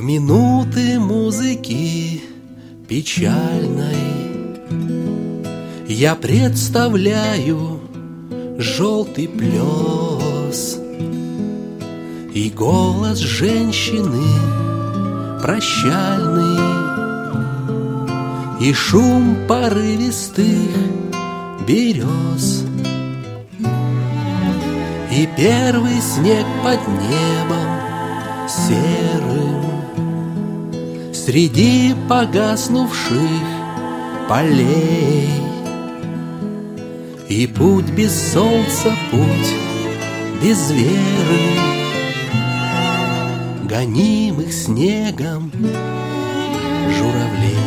минуты музыки печальной я представляю желтый плес и голос женщины прощальный, и шум порывистых берез, и первый снег под небом серым среди погаснувших полей. И путь без солнца, путь без веры, гонимых снегом журавлей.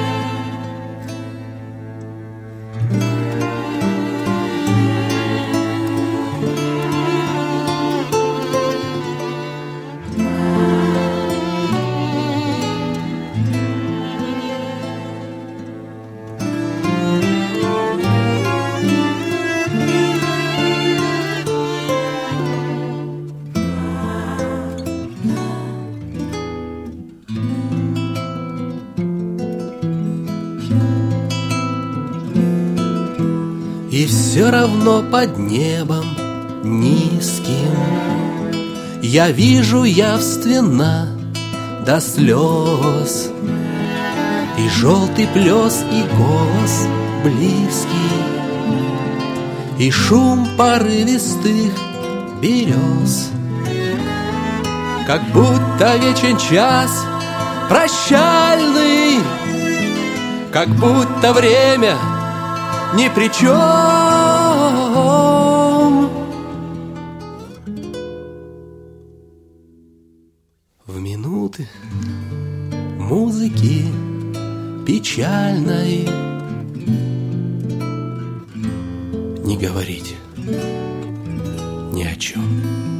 И все равно под небом низким я вижу явственно до слез и желтый плес, и голос близкий, и шум порывистых берез, как будто вечен час прощальный, как будто время ни при чем. В минуты музыки печальной не говорите ни о чем.